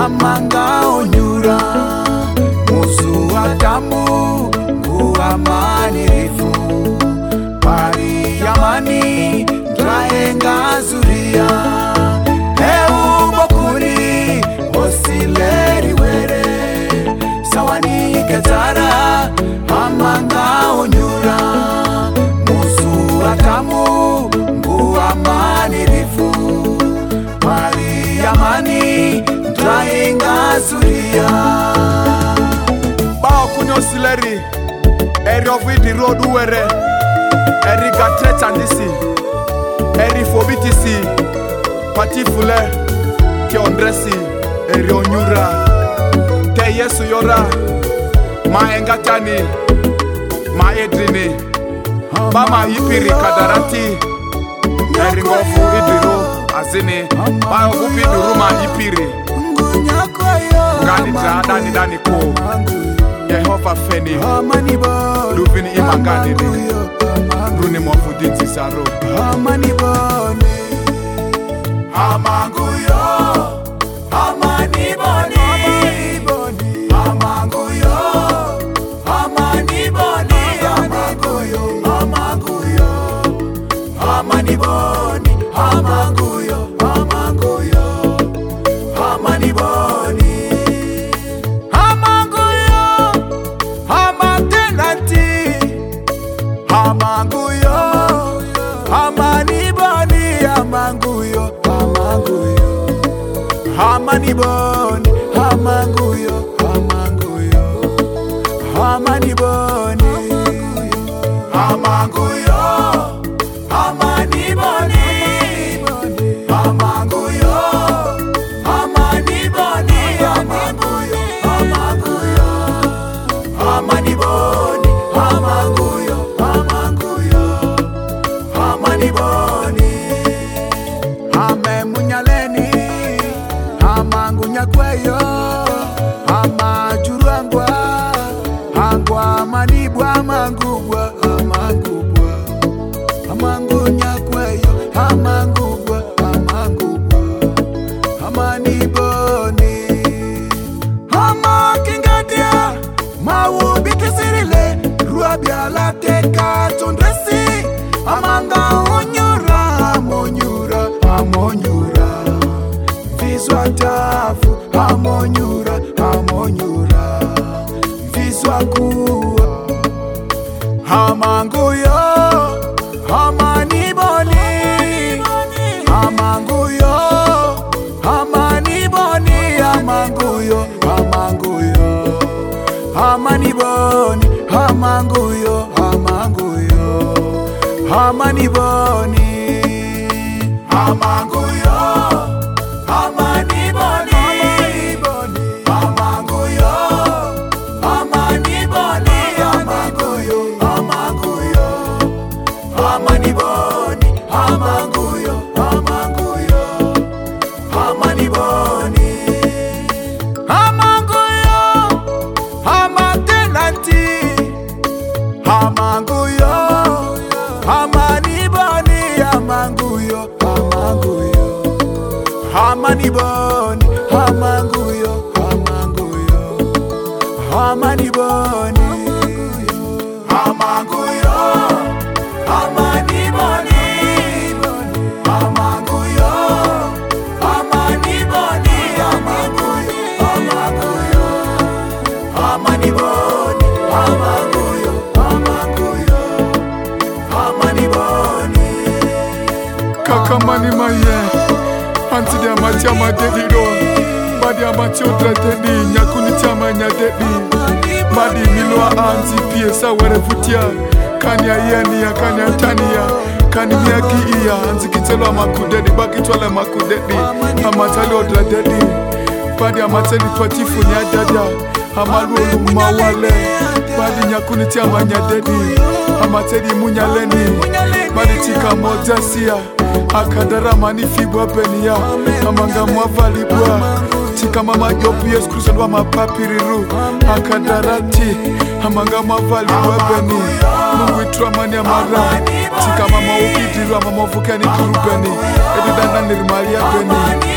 amanga onyura muzu watamu nguamanirifu pari yamani draenga zuria eu bokuri osileri were sawani ketara amanga onyura muzu watamu nguamanirifu pari yamani draenga zuria bao kunyo sileri eri of the road were eri gatre chandisi eri fobitisi pati fule ke ondresi eri onyura te yesu yora ma engatani ma edrini mama yipiri kadarati eri ngofu idiro azini ba obupi duruma yipiri ngani dani ko Yehova feni Luvini imangani ni Runi mwafudinti saro Amani boni Amanguyo Amani boni Amanguyo Amani boni Amanguyo Amanguyo Amani boni Amanguyo Amanguyo Amani boni Amanguyo, amani boni, amanguyo, amanguyo, amani boni, amanguyo, amanguyo, amani boni, amanguyo, amani boni, amanguyo, amani boni, amanguyo, amanguyo, amani boni, amanguyo. Amani boni ame munyaleni amangunya kweyo amajurangwa angwa manibwa amangubwa amangubwa amangunya kweyo amangubwa amangubwa amani boni amakingadia mawubikisirile ruabia teka tondresi amanga onyura amonyura amonyura viswa tafu amonyura amonyura viswa kuwa amanguyo amani boni amanguyo amani boni amanguyo amanguyo amani boni amanguyo amanguyo amani boni amanguyo amani boni amanguyo amani boni amanguyo amanguyo amani boni amanguyo amanguyo amani boni amanguyo amatenanti amanguyo amani boni amanguyo amanguyo amani boni amanguyo amanguyo amani boni amanguyo amani boni amanguyo amani boni amanguyo amanguyo amani boni amanguyo amanguyo amani boni kakamani maye anti dia machama dediro badi amachi odratedi nyakuni chama nyadedi badi milwa anti piesa werevutia kanya yeni ya kanya tania kani miaki iya anti kitelo makudedi bakitwala makudedi amatali odratedi badi amateli twatifu ni adada amalu mawale badi nyakuni chama nyadedi amateli munyaleni badi tika mojasia akadara manifibwa benia amanga mwavalibwa tika mama yopi Yesu Kristo ndo mapapiriru akadarati amanga mwavalibwa beni Mungu itramani amara tika mama ukidirwa mama vukani kurubeni edidanda nirmalia beni